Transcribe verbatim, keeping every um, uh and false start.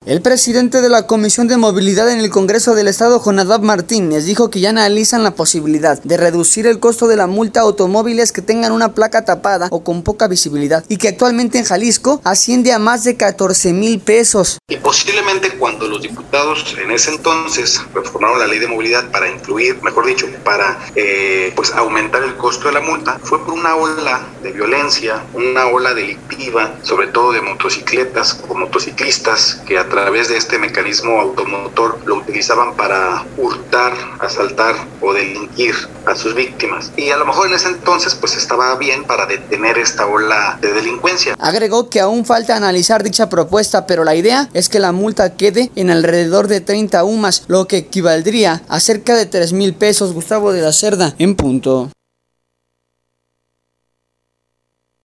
El presidente de la Comisión de Movilidad en el Congreso del Estado, Jonadab Martínez, dijo que ya analizan la posibilidad de reducir el costo de la multa a automóviles que tengan una placa tapada o con poca visibilidad y que actualmente en Jalisco asciende a más de catorce mil pesos. Y posiblemente cuando los diputados en ese entonces reformaron la ley de movilidad para incluir, mejor dicho, para eh, pues aumentar el costo de la multa, fue por una ola de violencia, una ola delictiva, sobre todo de motocicletas o motociclistas que a través de este mecanismo automotor lo utilizaban para hurtar, asaltar o delinquir a sus víctimas. Y a lo mejor en ese entonces pues estaba bien para detener esta ola de delincuencia. Agregó que aún falta analizar dicha propuesta, pero la idea es que la multa quede en alrededor de treinta U M A S, lo que equivaldría a cerca de tres mil pesos. Gustavo de la Cerda, en punto.